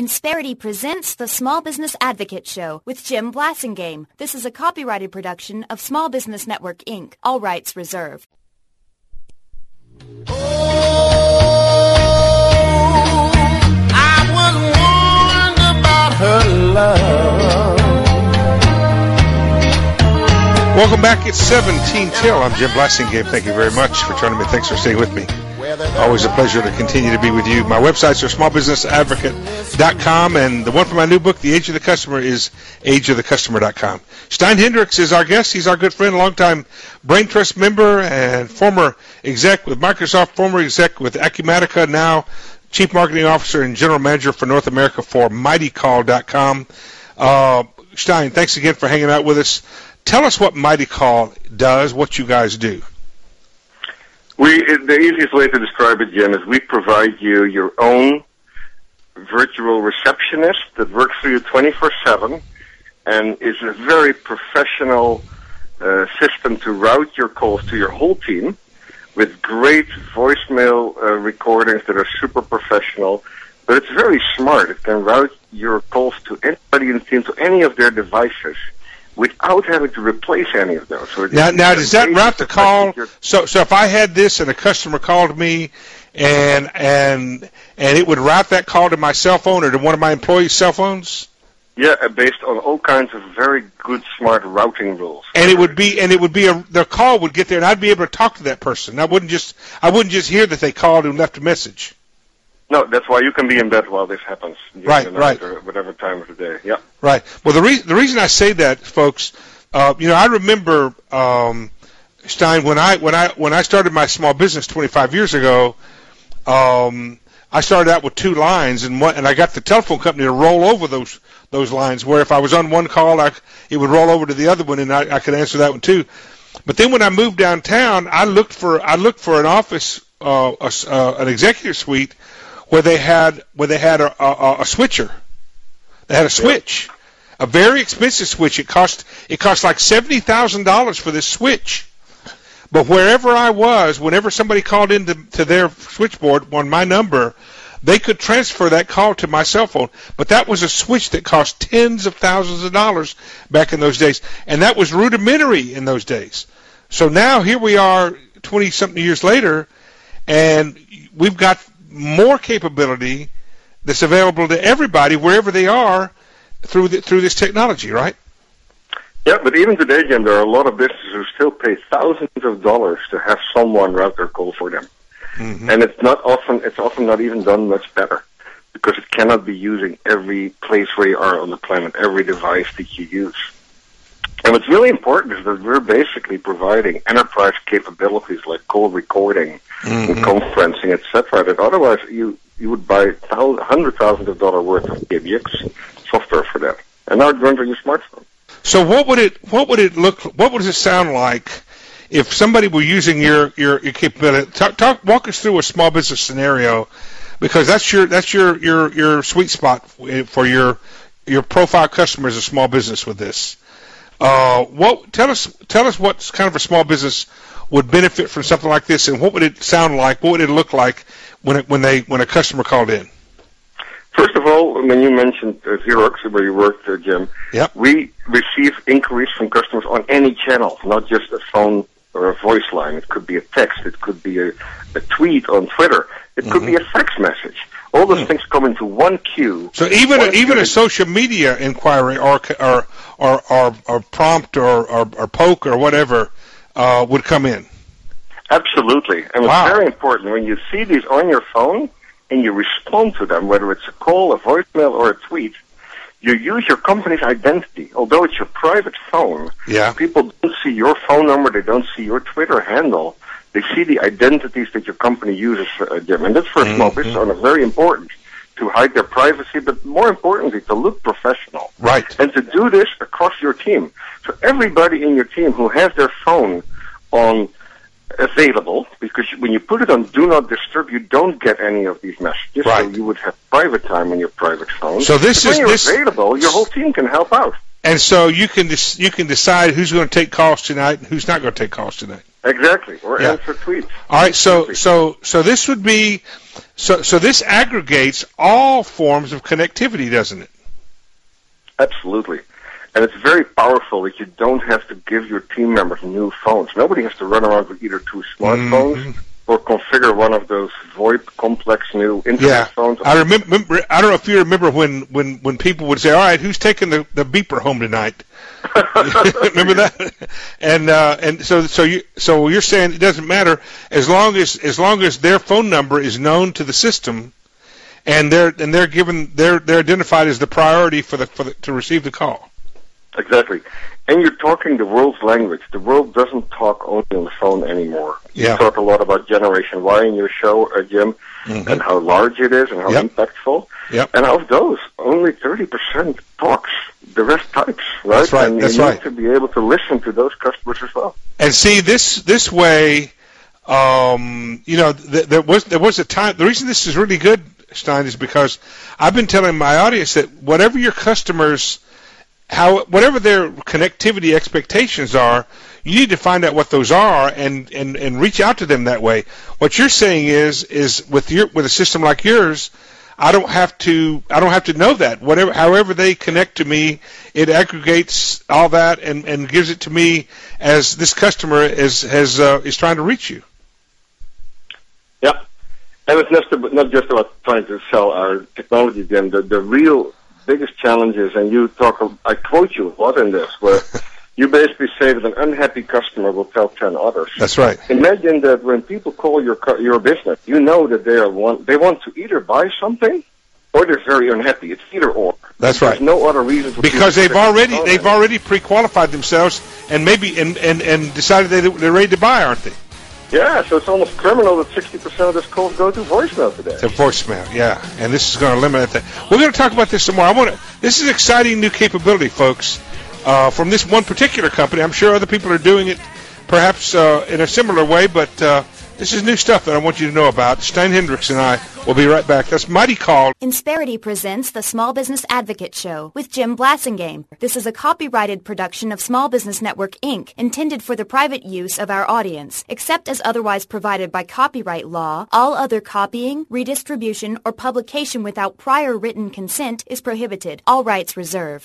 Insperity presents the Small Business Advocate Show with Jim Blasingame. This is a copyrighted production of Small Business Network, Inc. All rights reserved. Oh, I was warned about her love. Welcome back. It's 17 till. I'm Jim Blasingame. Thank you very much for joining me. Thanks for staying with me. Always a pleasure to continue to be with you. My websites are smallbusinessadvocate.com, and the one for my new book, The Age of the Customer, is ageofthecustomer.com. Stein Hendricks is our guest. He's our good friend, longtime Brain Trust member and former exec with Microsoft, former exec with Acumatica, now Chief Marketing Officer and General Manager for North America for MightyCall.com. Stein, thanks again for hanging out with us. Tell us what MightyCall does, what you guys do. The easiest way to describe it, Jim, is we provide you your own virtual receptionist that works for you 24/7 and is a very professional system to route your calls to your whole team with great voicemail recordings that are super professional. But it's very smart. It can route your calls to anybody in the team, to any of their devices, without having to replace any of those. So now does that route the call? So if I had this and a customer called me, and it would route that call to my cell phone or to one of my employees' cell phones? Yeah, based on all kinds of very good, smart routing rules. And it would be the call would get there, and I'd be able to talk to that person. I wouldn't just hear that they called and left a message. No, that's why you can be in bed while this happens. Right. Or whatever time of the day. Yeah. Right. Well, the reason I say that, folks, I remember Stein when I started my small business 25 years ago. I started out with two lines, and I got the telephone company to roll over those lines. Where if I was on one call, it would roll over to the other one, and I could answer that one too. But then when I moved downtown, I looked for an office, an executive suite, where they had a switcher. They had a switch, a very expensive switch. It cost like $70,000 for this switch. But wherever I was, whenever somebody called to their switchboard on my number, they could transfer that call to my cell phone. But that was a switch that cost tens of thousands of dollars back in those days, and that was rudimentary in those days. So now here we are, 20-something years later, and we've got more capability that's available to everybody wherever they are through this technology, right? Yeah, but even today, Jim, there are a lot of businesses who still pay thousands of dollars to have someone route their call for them. Mm-hmm. And it's often not even done much better, because it cannot be using every place where you are on the planet, every device that you use. And what's really important is that we're basically providing enterprise capabilities like call recording and conferencing, etc. That otherwise you would buy $100,000 worth of PBX software for that, and now it runs on your smartphone. So what would it sound like if somebody were using your capability? Walk us through a small business scenario, because that's your sweet spot for your profile customers, a small business with this. Tell us what kind of a small business would benefit from something like this, and what would it sound like? What would it look like when a customer called in? First of all, when you mentioned Xerox, where you worked, Jim, we receive inquiries from customers on any channel, not just a phone or a voice line. It could be a text. It could be a tweet on Twitter. It could be a fax message. All those things come into one queue. So even a social media inquiry or prompt or poke or whatever would come in. Absolutely. And what's very important, when you see these on your phone and you respond to them, whether it's a call, a voicemail, or a tweet, you use your company's identity. Although it's your private phone, people don't see your phone number, they don't see your Twitter handle. They see the identities that your company uses, Jim. And that's for a small business owner very important, to hide their privacy, but more importantly, to look professional. Right. And to do this across your team. So everybody in your team who has their phone on available, because when you put it on Do Not Disturb, you don't get any of these messages. Right. So you would have private time on your private phone. So when you're available, your whole team can help out. And so you can decide who's going to take calls tonight and who's not going to take calls tonight. Exactly, or answer tweets. All right, so this would be so this aggregates all forms of connectivity, doesn't it? Absolutely. And it's very powerful that you don't have to give your team members new phones. Nobody has to run around with either two smartphones or configure one of those VoIP complex new internet phones. I remember. I don't know if you remember when people would say, "All right, who's taking the beeper home tonight?" Remember that? And so you're saying it doesn't matter as long as their phone number is known to the system, and they're identified as the priority for to receive the call. Exactly. And you're talking the world's language. The world doesn't talk only on the phone anymore. Yeah. You talk a lot about Generation Y in your show, Jim, and how large it is and how impactful. Yep. And of those, only 30% talks. The rest types, right? That's right. And That's you right. need to be able to listen to those customers as well. And see, this way, there was a time. The reason this is really good, Stein, is because I've been telling my audience that whatever your customers, whatever their connectivity expectations are, you need to find out what those are and reach out to them that way. What you're saying is with a system like yours, I don't have to know that. However they connect to me, it aggregates all that and gives it to me as this customer is trying to reach you. Yeah, and it's not just about trying to sell our technology. Then the real biggest challenge is, and I quote you a lot in this, where you basically say that an unhappy customer will tell 10 others. That's right. Imagine that when people call your business, you know that they want to either buy something or they're very unhappy. It's either or. That's right. There's no other reason for because they've already pre-qualified themselves and maybe and decided they're ready to buy, aren't they? Yeah, so it's almost criminal that 60% of this calls go to voicemail today. To voicemail, yeah, and this is going to eliminate that. We're going to talk about this some more. This is exciting new capability, folks, from this one particular company. I'm sure other people are doing it, perhaps in a similar way, but this is new stuff that I want you to know about. Stein Hendricks and I will be right back. That's Mighty Call. Insperity presents the Small Business Advocate Show with Jim Blassingame. This is a copyrighted production of Small Business Network, Inc., intended for the private use of our audience. Except as otherwise provided by copyright law, all other copying, redistribution, or publication without prior written consent is prohibited. All rights reserved.